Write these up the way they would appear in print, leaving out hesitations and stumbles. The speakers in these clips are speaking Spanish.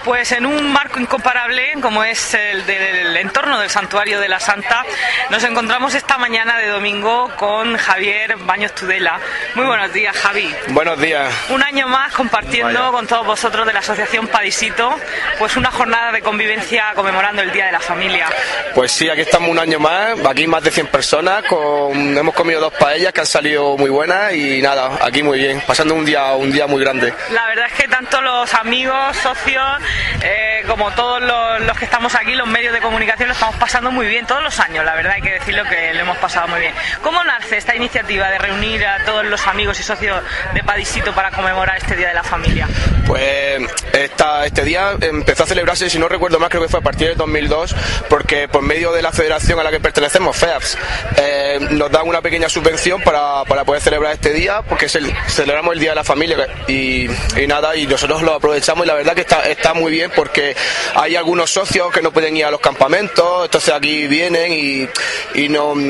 Pues en un marco incomparable como es el del entorno del Santuario de la Santa, nos encontramos esta mañana de domingo con Javier Baños Tudela. Muy buenos días, Javi. Buenos días. Un año más compartiendo con todos vosotros de la Asociación Padisito, pues una jornada de convivencia conmemorando el Día de la Familia. Pues sí, aquí estamos un año más, aquí más de 100 personas, hemos comido 2 paellas que han salido muy buenas y nada, aquí muy bien, pasando un día muy grande. La verdad es que tanto los amigos, socios, como todos los que estamos aquí, los medios de comunicación, lo estamos pasando muy bien todos los años, la verdad hay que decirlo que lo hemos pasado muy bien. ¿Cómo nace esta iniciativa de reunir a todos los amigos y socios de Padisito para conmemorar este Día de la Familia? Pues este día empezó a celebrarse, si no recuerdo mal, creo que fue a partir de 2002, porque por medio de la federación a la que pertenecemos, FEAPS, nos dan una pequeña subvención para poder celebrar este día, porque celebramos el Día de la Familia y nada, y nosotros lo aprovechamos y la verdad que está muy bien porque hay algunos socios que no pueden ir a los campamentos, entonces aquí vienen y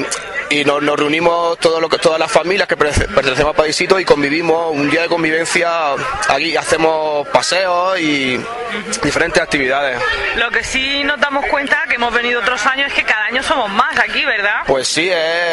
nos reunimos todas las familias que pertenecemos a Padisito y convivimos, un día de convivencia, aquí hacemos paseos y diferentes actividades. Lo que sí nos damos cuenta que hemos venido otros años es que cada año somos más aquí, ¿verdad? Pues sí,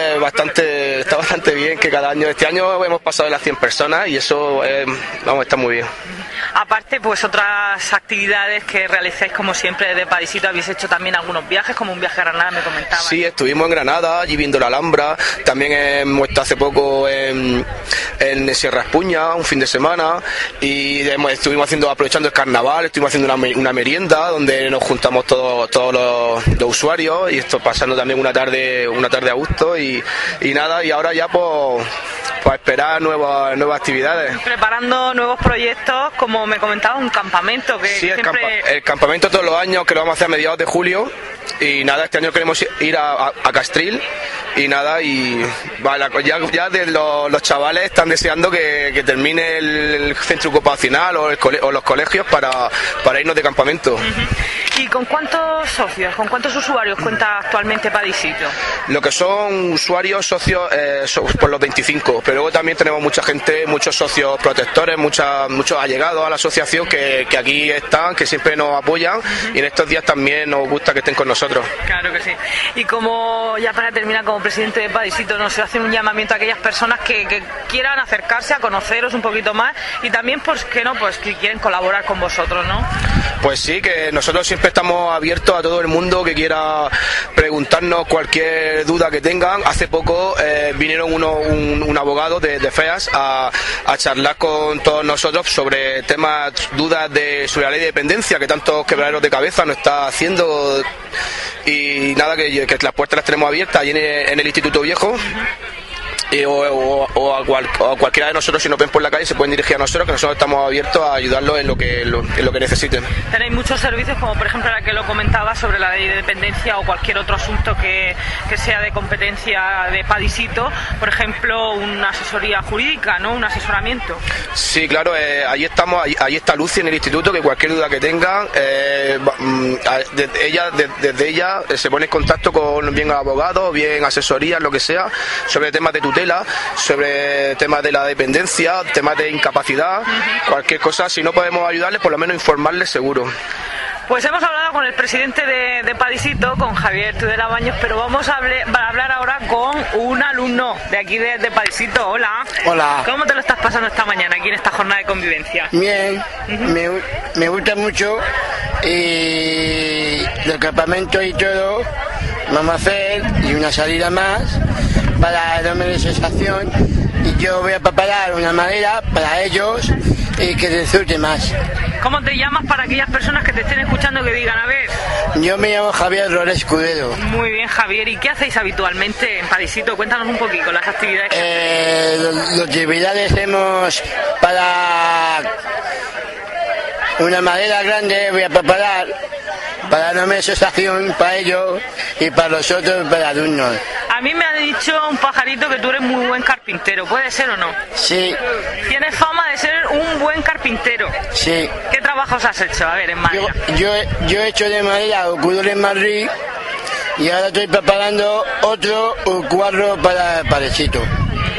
está bastante bien que cada año, este año hemos pasado de las 100 personas y eso está muy bien. Aparte, pues otras actividades que realizáis como siempre desde Padisito, habéis hecho también algunos viajes, como un viaje a Granada, me comentaban. Sí, estuvimos en Granada, allí viendo la Alhambra, también hemos estado hace poco en Sierra Espuña, un fin de semana, y estuvimos aprovechando el carnaval, estuvimos haciendo una merienda donde nos juntamos todos los usuarios y esto pasando también una tarde a gusto y nada, y ahora ya pues esperar nuevas actividades. Preparando nuevos proyectos, como me comentaba, un campamento que sí, siempre... el campamento todos los años que lo vamos a hacer a mediados de julio y nada, este año queremos ir a Castril y nada, y vale, ya los chavales están deseando que termine el centro ocupacional o los colegios para irnos de campamento. ¿Y con cuántos socios, con cuántos usuarios cuenta actualmente Padisito? Lo que son usuarios, socios, son por los 25, pero luego también tenemos mucha gente, muchos socios protectores, muchos allegados a la asociación que aquí están, que siempre nos apoyan y en estos días también nos gusta que estén con nosotros. Claro que sí. Y como ya para terminar, como presidente de Padisito, nos hace un llamamiento a aquellas personas que quieran acercarse a conoceros un poquito más y también, pues que no, pues que quieren colaborar con vosotros, ¿no? Pues sí, que nosotros siempre estamos abiertos a todo el mundo que quiera preguntarnos cualquier duda que tengan. Hace poco vinieron un abogado de FEAS a charlar con todos nosotros sobre dudas sobre la ley de dependencia, que tantos quebraderos de cabeza nos está haciendo. Y nada, que las puertas las tenemos abiertas allí en el Instituto Viejo. O a cualquiera de nosotros, si nos ven por la calle, se pueden dirigir a nosotros, que nosotros estamos abiertos a ayudarlos en lo que necesiten. Tenéis muchos servicios, como por ejemplo la que lo comentaba sobre la ley de dependencia o cualquier otro asunto que sea de competencia de Padisito, por ejemplo una asesoría jurídica, ¿no? Un asesoramiento. Sí, claro, ahí ahí está Lucy en el instituto, que cualquier duda que tengan, desde ella se pone en contacto con bien abogados, bien asesorías, lo que sea, sobre temas de tutela, sobre temas de la dependencia, temas de incapacidad, cualquier cosa, si no podemos ayudarles, por lo menos informarles seguro. Pues hemos hablado con el presidente de Padisito, con Javier Tudela Baños, pero vamos a hablar ahora con un alumno de aquí de Padisito. Hola. Hola. ¿Cómo te lo estás pasando esta mañana aquí en esta jornada de convivencia? Bien, me gusta mucho y el campamento y todo vamos a hacer y una salida más para darme la sensación y yo voy a preparar una madera para ellos y que disfruten más. ¿Cómo te llamas para aquellas personas que te estén escuchando que digan, a ver? Yo me llamo Javier Roles Escudero. Muy bien, Javier. ¿Y qué hacéis habitualmente en Padisito? Cuéntanos un poquito las actividades que las actividades hacemos para una madera grande, voy a preparar para darme sensación para ellos y para los otros, para alumnos. A mí me ha dicho un pajarito que tú eres muy buen carpintero, ¿puede ser o no? Sí. Tienes fama de ser un buen carpintero. Sí. ¿Qué trabajos has hecho? A ver, en madera. Yo he hecho de madera ocurre en Madrid y ahora estoy preparando otro cuadro para Padisito.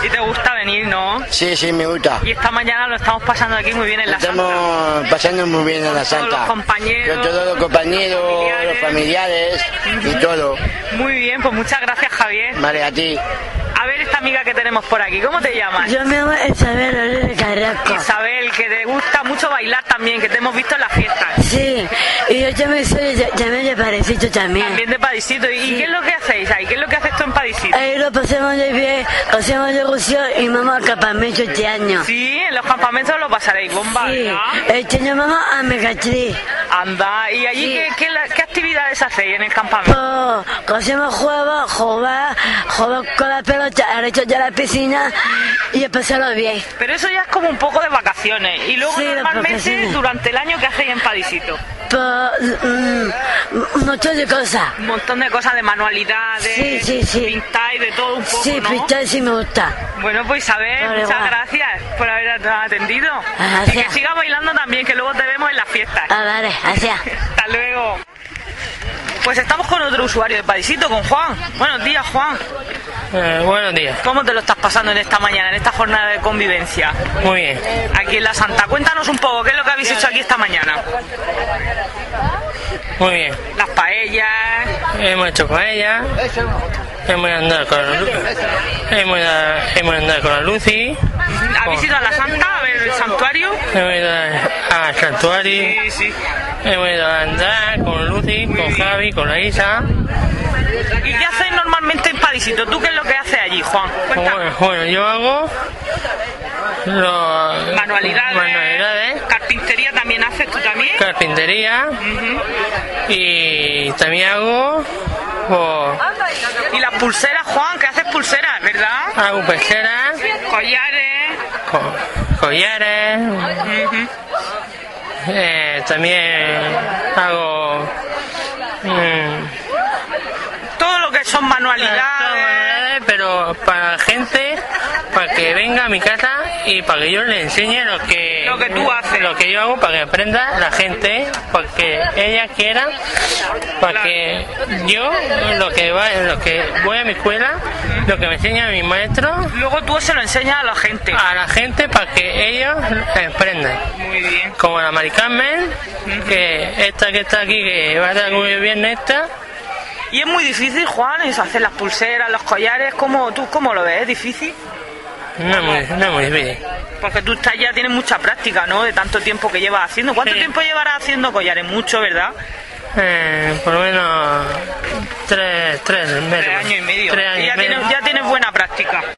¿Y te gusta venir, no? Sí, sí, me gusta. Y esta mañana lo estamos pasando aquí muy bien en la Santa. Estamos pasando muy bien en la Santa. Con todos los compañeros. Con todos los compañeros, los familiares y todo. Muy bien, pues muchas gracias, Javier. Vale, a ti. A ver esta amiga que tenemos por aquí, ¿cómo te llamas? Yo me llamo Isabel de Carrasco. Isabel, que te gusta mucho bailar también, que te hemos visto en las fiestas. Sí, y yo también soy de Padrecito también. También de Padisito. ¿Y qué es lo que hacéis ahí? ¿Qué es lo que haces tú en Padisito? Ahí lo pasamos de bien, hacemos de ilusión y vamos al campamento este año. Sí, en los campamentos lo pasaréis bomba, Sí, ¿verdad? este año vamos a Mecatriz. Anda, ¿y allí Sí. qué actividades hacéis en el campamento? Pues hacemos juegos, jugar con la pelota, al hecho de la piscina y a pasarlo bien. Pero eso ya es como un poco de vacaciones. Y luego Sí, las normalmente vacaciones. durante el año, ¿qué hacéis en Padisito? Pues un montón de cosas. Un montón de cosas, de manualidades, Sí. pintáis, de todo un poco, Sí, ¿no? pintar sí me gusta. Bueno, pues Isabel, Vale, muchas va. gracias por haber atendido. Gracias. Y que sigas bailando también, que luego te vemos en las fiestas. Vale, gracias. Hasta luego. Pues estamos con otro usuario de Padisito, con Juan. Buenos días, Juan. Buenos días. ¿Cómo te lo estás pasando en esta mañana, en esta jornada de convivencia? Muy bien. Aquí en la Santa. Cuéntanos un poco, ¿qué es lo que habéis hecho aquí esta mañana? Muy bien. Las paellas. Hemos hecho paella. Hemos andado con la Lucy. ¿Habéis ido a la Santa a ver el santuario? Hemos ido al santuario. Sí. Hemos ido a andar con Lucy, con Javi, con la Isa. ¿Y qué hacéis normalmente en Padisito? ¿Tú qué es lo que haces allí, Juan? Cuéntame. Bueno, yo hago Manualidades. Carpintería también haces tú también. Carpintería. Y también hago Y las pulseras, Juan, que haces pulseras, ¿verdad? hago peceras, Collares. collares. También hago Todo lo que son manualidades. pero para la gente, para que venga a mi casa y para que yo le enseñe lo que tú haces. lo que yo hago, para que aprenda la gente, para que ella quiera, para que yo lo que voy a mi escuela, lo que me enseña mi maestro, Luego tú se lo enseñas a la gente. para que ellos aprendan. Muy bien. Como la Mari Carmen, que esta que está aquí, que va a estar muy bien esta. Y es muy difícil, Juan, eso, hacer las pulseras, los collares. ¿Tú cómo lo ves? ¿Es difícil? No es muy difícil. Porque tú ya tienes mucha práctica, ¿no? De tanto tiempo que llevas haciendo. ¿Cuánto Sí. tiempo llevarás haciendo collares? Mucho, ¿verdad? Por lo menos 3 meses. 3 años y medio. 3 años Y y medio. ya tienes buena práctica.